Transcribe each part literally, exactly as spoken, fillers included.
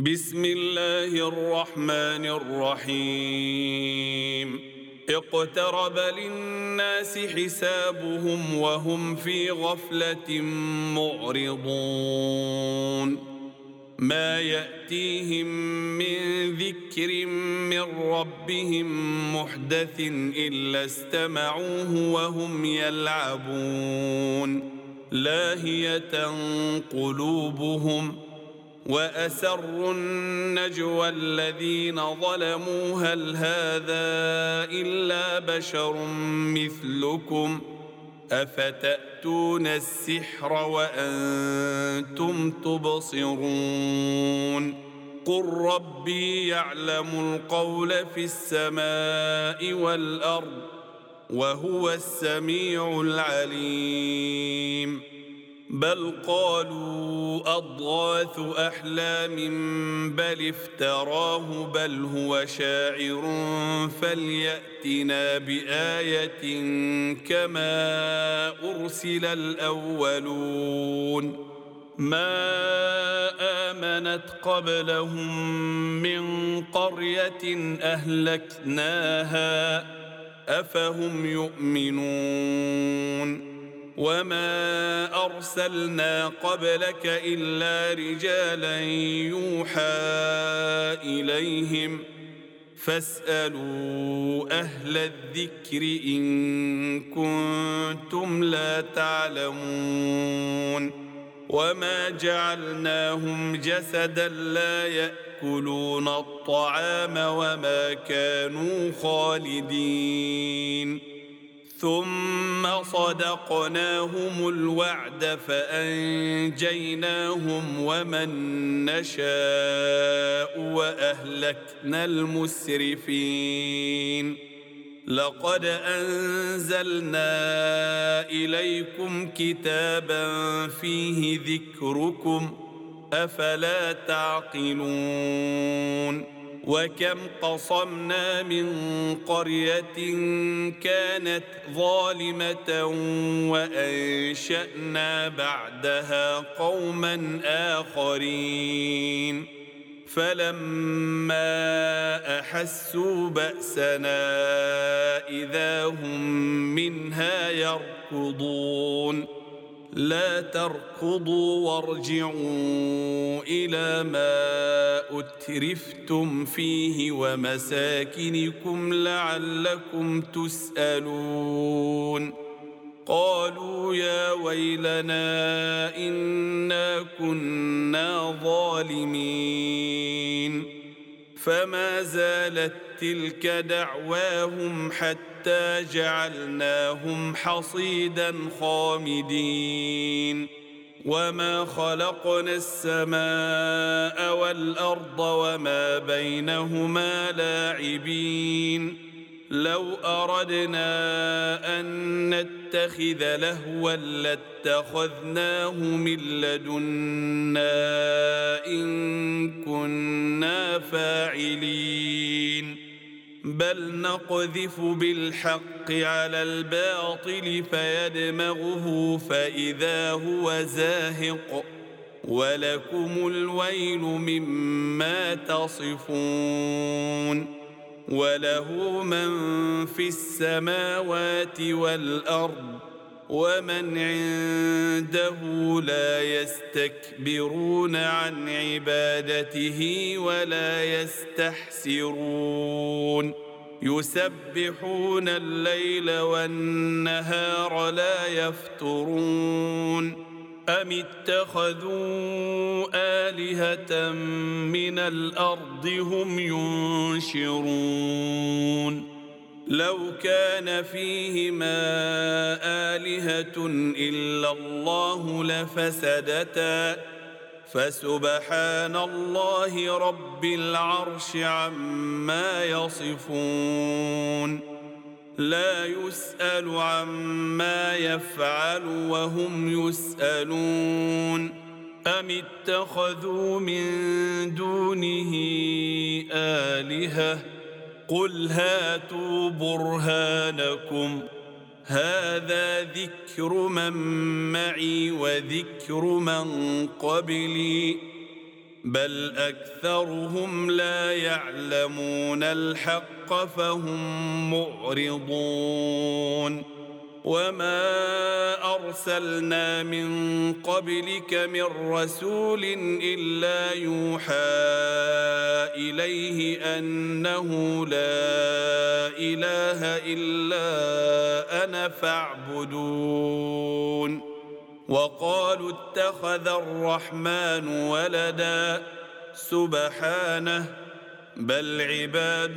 بسم الله الرحمن الرحيم اقترب للناس حسابهم وهم في غفلة معرضون ما يأتيهم من ذكر من ربهم محدث إلا استمعوه وهم يلعبون لاهية قلوبهم وأسروا النجوى الذين ظلموا هل هذا إلا بشر مثلكم أفتأتون السحر وأنتم تبصرون قل ربي يعلم القول في السماء والأرض وهو السميع العليم بل قالوا أضغاث أحلام بل افتراه بل هو شاعر فليأتنا بآية كما أرسل الأولون ما آمنت قبلهم من قرية أهلكناها أفهم يؤمنون وما أرسلنا قبلك إلا رجالا يوحى إليهم فاسألوا أهل الذكر إن كنتم لا تعلمون وما جعلناهم جسدا لا يأكلون الطعام وما كانوا خالدين ثم صدقناهم الوعد فأنجيناهم ومن نشاء وأهلكنا المسرفين لقد أنزلنا إليكم كتابا فيه ذكركم أفلا تعقلون وكم قصمنا من قرية كانت ظالمة وأنشأنا بعدها قوما آخرين فلما أحسوا بأسنا إذا هم منها يركضون لا تركضوا وارجعوا إلى ما أترفتم فيه ومساكنكم لعلكم تسألون قالوا يا ويلنا إنا كنا ظالمين فما زالت تلك دعواهم حتى جعلناهم حصيدا خامدين وما خلقنا السماء والأرض وما بينهما لاعبين لو أردنا أن نتخذ لهوا لاتخذناه من لدنا إن كنا فاعلين بل نقذف بالحق على الباطل فيدمغه فإذا هو زاهق ولكم الويل مما تصفون وله من في السماوات والأرض ومن عنده لا يستكبرون عن عبادته ولا يستحسرون يسبحون الليل والنهار لا يفترون أم اتخذوا آلهة من الأرض هم ينشرون لو كان فيهما آلهة إلا الله لفسدتا فسبحان الله رب العرش عما يصفون لا يسأل عما يفعل وهم يسألون أم اتخذوا من دونه آلهة قل هاتوا برهانكم هذا ذكر من معي وذكر من قبلي بل أكثرهم لا يعلمون الحق فهم معرضون وما أرسلنا من قبلك من رسول إلا يوحى إليه أنه لا إله إلا أنا فاعبدون وقالوا اتخذ الرحمن ولدا سبحانه بل عباد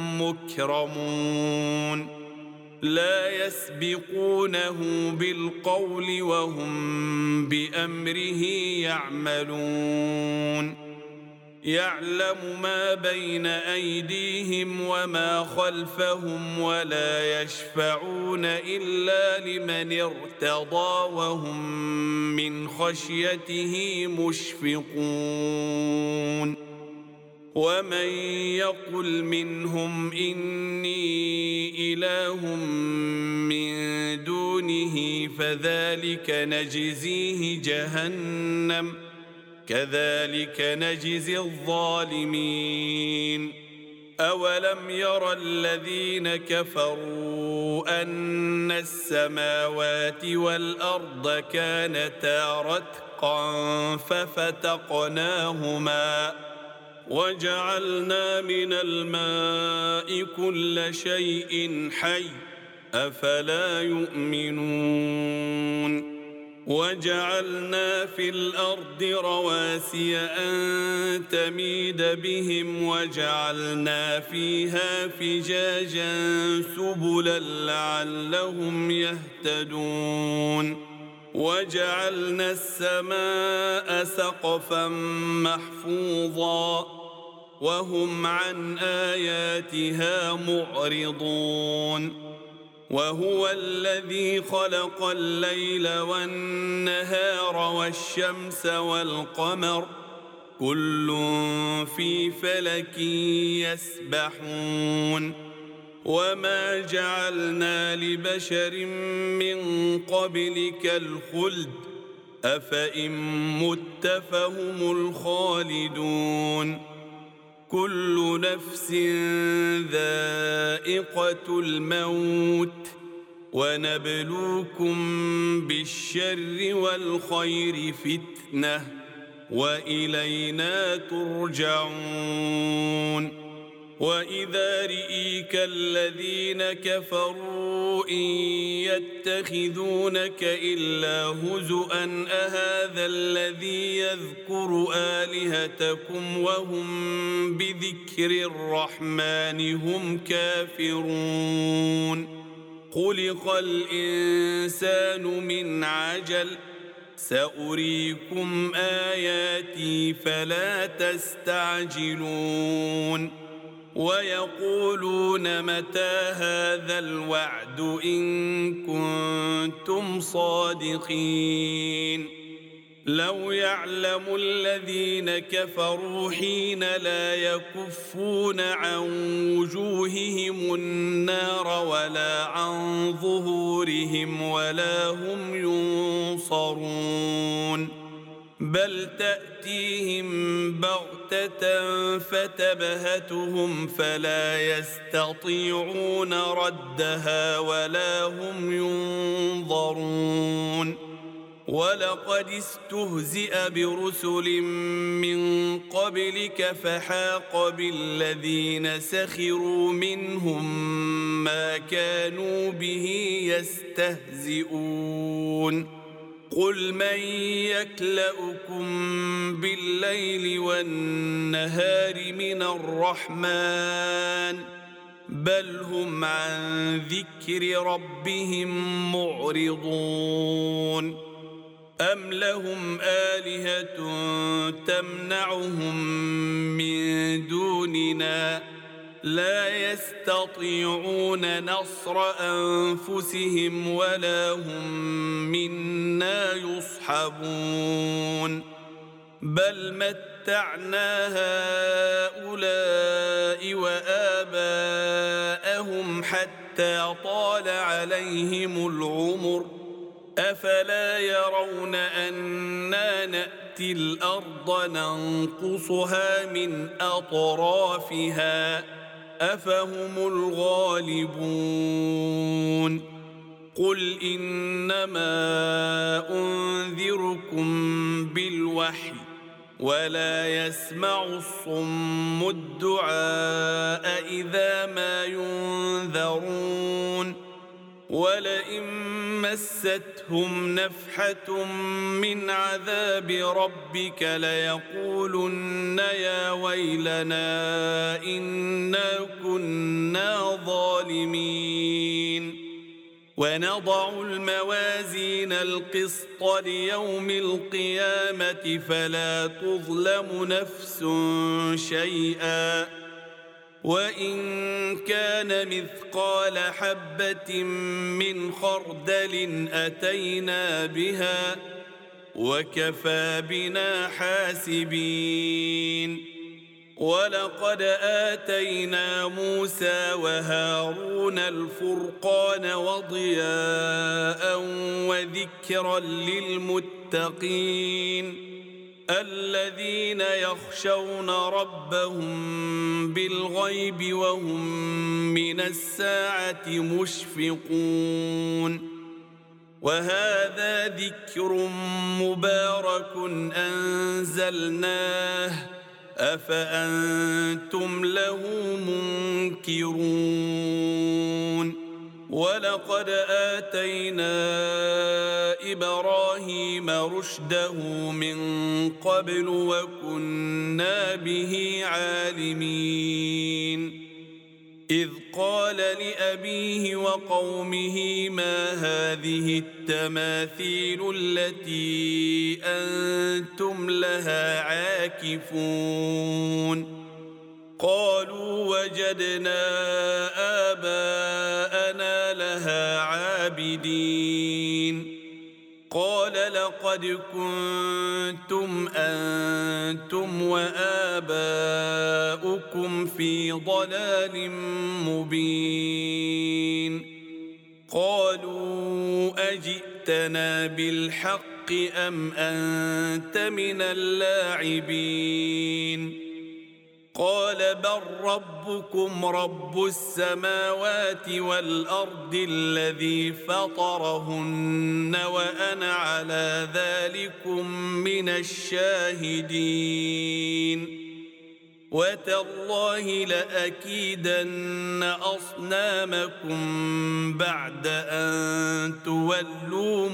مكرمون لا يسبقونه بالقول وهم بأمره يعملون يعلم ما بين أيديهم وما خلفهم ولا يشفعون إلا لمن ارتضى وهم من خشيته مشفقون ومن يقل منهم إني إله من دونه فذلك نجزيه جهنم كذلك نجزي الظالمين أولم ير الذين كفروا أن السماوات والأرض كانتا رتقا ففتقناهما وجعلنا من الماء كل شيء حي أفلا يؤمنون وجعلنا في الأرض رواسي أن تميد بهم وجعلنا فيها فجاجا سبلا لعلهم يهتدون وجعلنا السماء سقفا محفوظا وهم عن آياتها معرضون وهو الذي خلق الليل والنهار والشمس والقمر كل في فلك يسبحون وما جعلنا لبشر من قبلك الخلد أفإن مت فهم الخالدون كل نفس ذائقة الموت ونبلوكم بالشر والخير فتنة وإلينا ترجعون وإذا رئيك الذين كفروا إن يتخذونك إلا هزؤا أهذا الذي يذكر آلهتكم وهم بذكر الرحمن هم كافرون خلق الإنسان من عجل سأريكم آياتي فلا تستعجلون ويقولون متى هذا الوعد إن كنتم صادقين لو يعلم الذين كفروا حين لا يكفون عن وجوههم النار ولا عن ظهورهم ولا هم ينصرون بل تأتيهم بغتة فتبهتهم فلا يستطيعون ردها ولا هم ينظرون ولقد استهزئ برسل من قبلك فحاق بالذين سخروا منهم ما كانوا به يستهزئون قل من يكلؤكم بالليل والنهار من الرحمن بل هم عن ذكر ربهم معرضون أم لهم آلهة تمنعهم من دوننا لا يستطيعون نصر أنفسهم ولا هم منا يصحبون بل متعنا هؤلاء وآباءهم حتى طال عليهم العمر أفلا يرون أنا نأتي نأتي الأرض ننقصها من أطرافها أفهم الغالبون قل إنما أنذركم بالوحي ولا يسمع الصم الدعاء إذا ما ينذرون ولئن مستهم نفحة من عذاب ربك ليقولن يا ويلنا إنا كنا ظالمين ونضع الموازين القسط ليوم القيامة فلا تظلم نفس شيئا وإن كان مثقال حبة من خردل أتينا بها وكفى بنا حاسبين ولقد آتينا موسى وهارون الفرقان وضياء وذكرا للمتقين الذين يخشون ربهم بالغيب وهم من الساعة مشفقون وهذا ذكر مبارك أنزلناه أفأنتم له منكرون ولقد آتينا إبراهيم رشده من قبل وكنا به عالمين إذ قال لأبيه وقومه ما هذه التماثيل التي أنتم لها عاكفون قالوا وجدنا آباءنا لها عابدين قال لقد كنتم أنتم وآباؤكم في ضلال مبين قالوا أجئتنا بالحق أم أنت من اللاعبين قال بل ربكم رب السماوات والأرض الذي فطرهن وأنا على ذلكم من الشاهدين وتالله لأكيدن أصنامكم بعد أن تولوا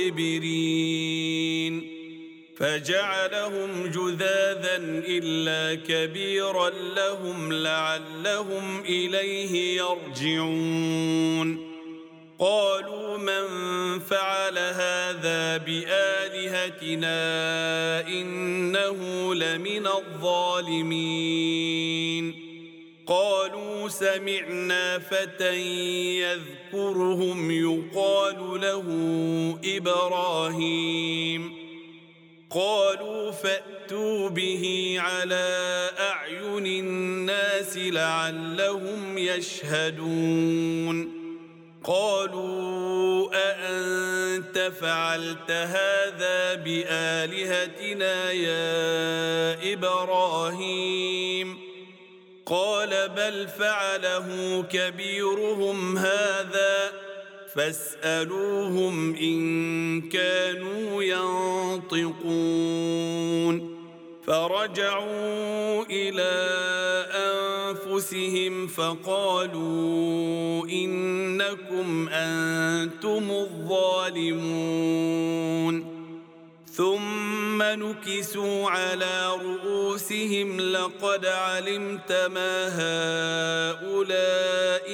مدبرين فجعلهم جذاذا إلا كبيرا لهم لعلهم إليه يرجعون قالوا من فعل هذا بآلهتنا إنه لمن الظالمين قالوا سمعنا فتى يذكرهم يقال له إبراهيم قالوا فأتوا به على أعين الناس لعلهم يشهدون قالوا أأنت فعلت هذا بآلهتنا يا إبراهيم قال بل فعله كبيرهم هذا فاسألوهم إن كانوا ينطقون فرجعوا إلى أنفسهم فقالوا إنكم أنتم الظالمون ثم نكسوا على رؤوسهم لقد علمت ما هؤلاء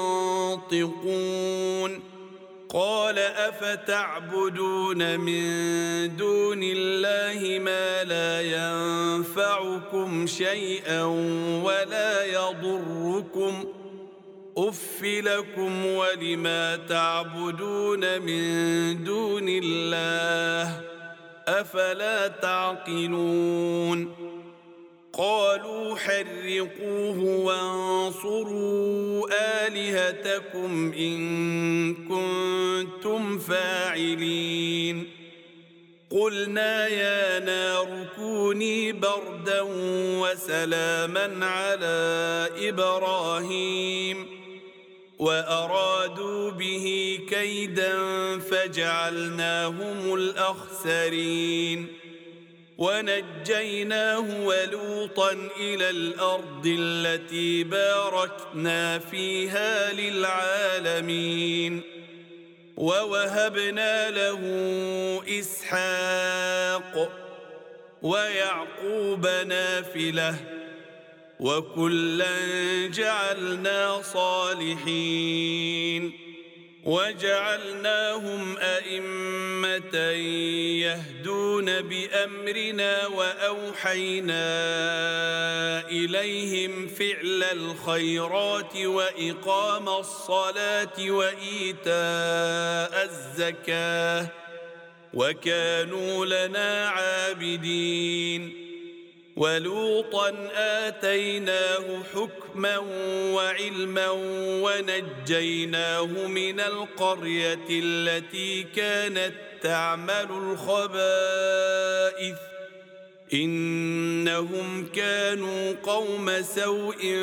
ينطقون قال أفتعبدون من دون الله ما لا ينفعكم شيئا ولا يضركم أف لكم ولما تعبدون من دون الله أفلا تعقلون قالوا حرقوه وانصروا آلهتكم إن كنتم فاعلين قلنا يا نار كوني بردا وسلاما على إبراهيم وأرادوا به كيدا فجعلناهم الأخسرين ونجيناه ولوطا إلى الأرض التي باركنا فيها للعالمين ووهبنا له إسحاق ويعقوب نافلة وكلا جعلنا صالحين وجعلناهم أئمة يهدون بأمرنا وأوحينا إليهم فعل الخيرات وإقام الصلاة وإيتاء الزكاة وكانوا لنا عابدين ولوطا آتيناه حكما وعلما ونجيناه من القرية التي كانت تعمل الخبائث إنهم كانوا قوم سوء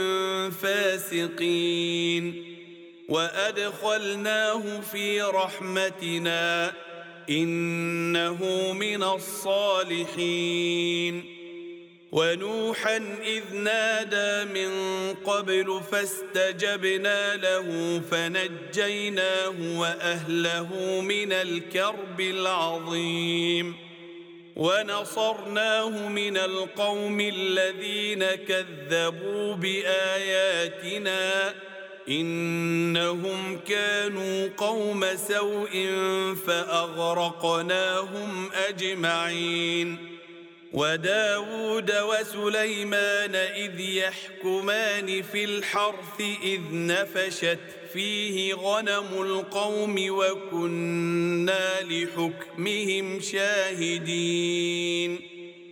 فاسقين وأدخلناه في رحمتنا إنه من الصالحين ونوحا إذ نادى من قبل فاستجبنا له فنجيناه وأهله من الكرب العظيم ونصرناه من القوم الذين كذبوا بآياتنا إنهم كانوا قوم سوء فأغرقناهم أجمعين وداود وسليمان إذ يحكمان في الحرث إذ نفشت فيه غنم القوم وكنا لحكمهم شاهدين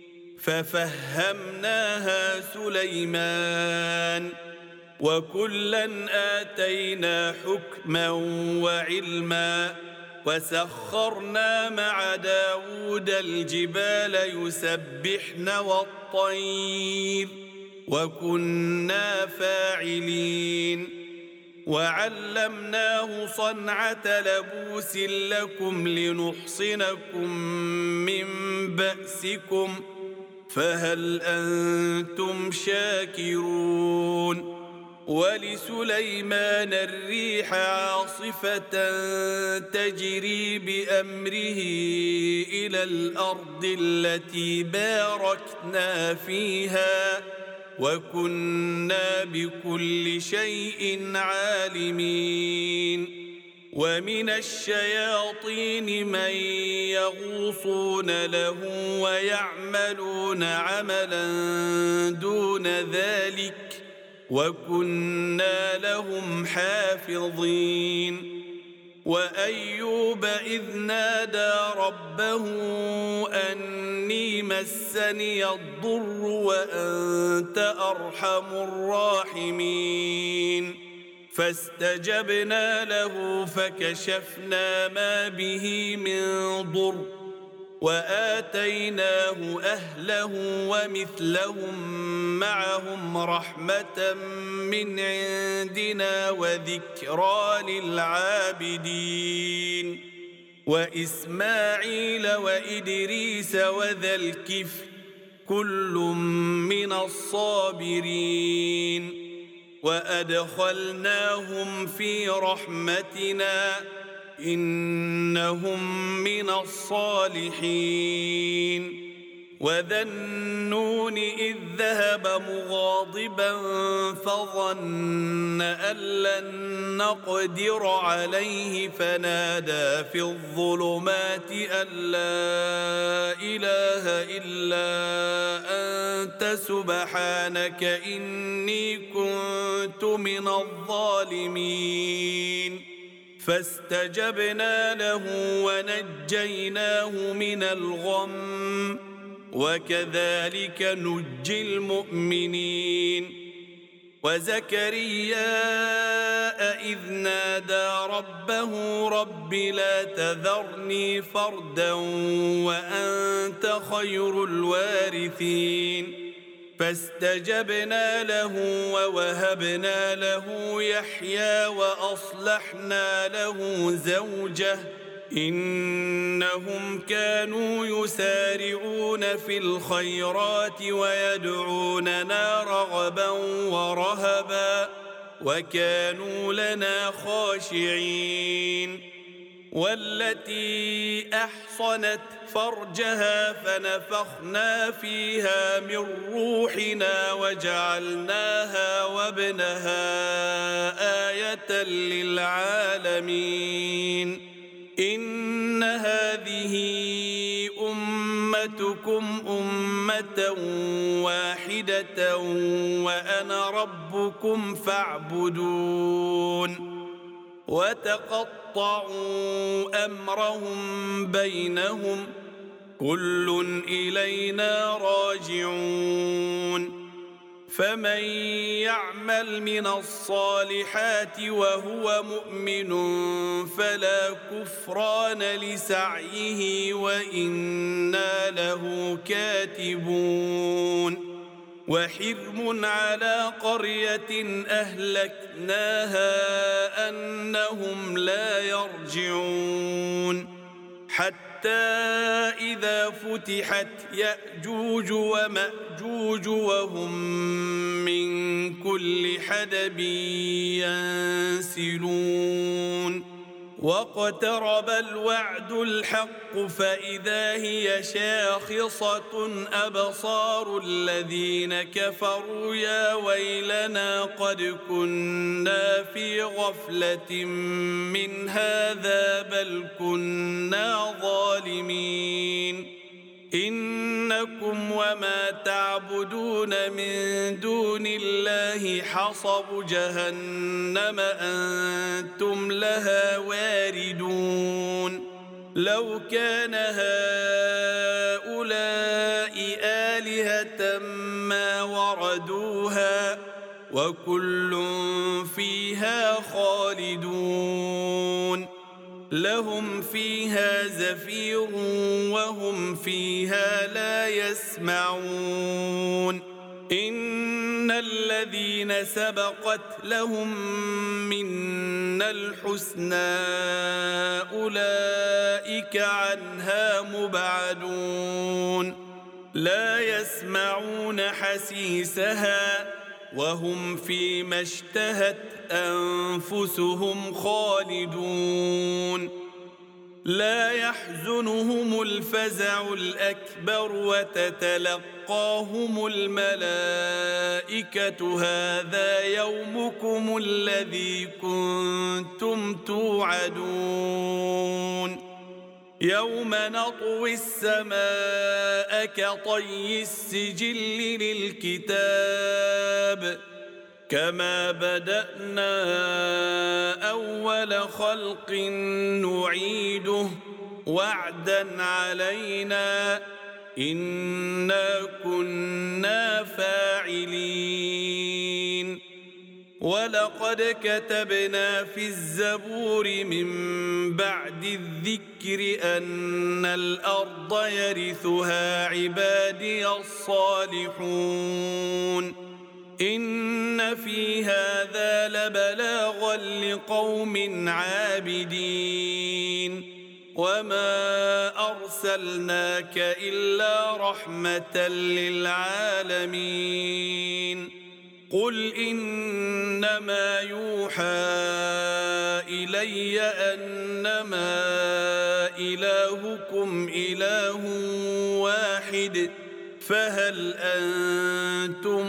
ففهمناها سليمان وكلا آتينا حكما وعلما وسخرنا مع داود الجبال يسبحن والطير وكنا فاعلين وعلمناه صنعة لبوس لكم لنحصنكم من بأسكم فهل أنتم شاكرون ولسليمان الريح عاصفة تجري بأمره إلى الأرض التي باركنا فيها وكنا بكل شيء عالمين ومن الشياطين من يغوصون له ويعملون عملا دون ذلك وكنا لهم حافظين وأيوب إذ نادى ربه أني مسني الضر وأنت أرحم الراحمين فاستجبنا له فكشفنا ما به من ضر وآتيناه أهله ومثلهم معهم رحمة من عندنا وذكرى للعابدين وإسماعيل وإدريس وذا الكفل كل من الصابرين وأدخلناهم في رحمتنا إنهم من الصالحين وذا النون إذ ذهب مغاضبا فظن أن لن نقدر عليه فنادى في الظلمات أن لا إله إلا أنت سبحانك إني كنت من الظالمين فاستجبنا له ونجيناه من الغم وكذلك نجي المؤمنين وزكريا إذ نادى ربه رب لا تذرني فردا وأنت خير الوارثين فاستجبنا له ووهبنا له يحيى وأصلحنا له زوجه إنهم كانوا يسارعون في الخيرات ويدعوننا رغبا ورهبا وكانوا لنا خاشعين والتي أحصنت فرجها فنفخنا فيها من روحنا وجعلناها وابنها آية للعالمين إن هذه أمتكم أمة واحدة وأنا ربكم فاعبدون وتقطعوا أمرهم بينهم كل إلينا راجعون فمن يعمل من الصالحات وهو مؤمن فلا كفران لسعيه وإنا له كاتبون وحرم على قرية أهلكناها أنهم لا يرجعون حتى إذا فتحت يأجوج ومأجوج وهم من كل حدب ينسلون واقترب الوعد الحق فإذا هي شاخصة أبصار الذين كفروا يا ويلنا قد كنا في غفلة من هذا بل كنا ظالمين إنكم وما تعبدون من دون الله حصب جهنم أنتم لها واردون لو كان هؤلاء آلهة ما وردوها وكل فيها خالدون لهم فيها زفير وهم فيها لا يسمعون إن الذين سبقت لهم منا الحسنى أولئك عنها مبعدون لا يسمعون حسيسها وهم فيما اشتهت أنفسهم خالدون لا يحزنهم الفزع الأكبر وتتلقاهم الملائكة هذا يومكم الذي كنتم توعدون يوم نطوي السماء كطي السجل للكتاب كما بدأنا أول خلق نعيده وعدا علينا إنا كنا فاعلين ولقد كتبنا في الزبور من بعد الذكر أن الأرض يرثها عبادي الصالحون إن في هذا لبلاغا لقوم عابدين وما أرسلناك إلا رحمة للعالمين قل إنما يوحى إلي أنما إلهكم إله واحد فهل أنتم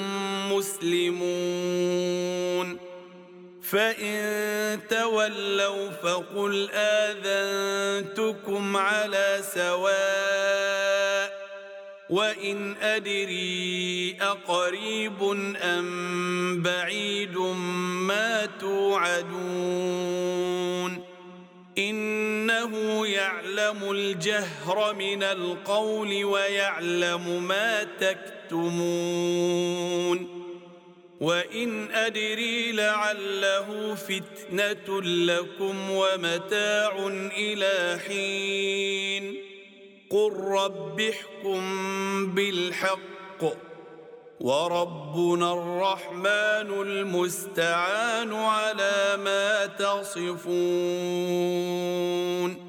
مسلمون فإن تولوا فقل آذنتكم على سواء وإن أدري أقريب أم بعيد ما توعدون إنه يعلم الجهر من القول ويعلم ما تكتمون وإن أدري لعله فتنة لكم ومتاع إلى حين قل رب احكم بالحق وربنا الرحمن المستعان على ما تصفون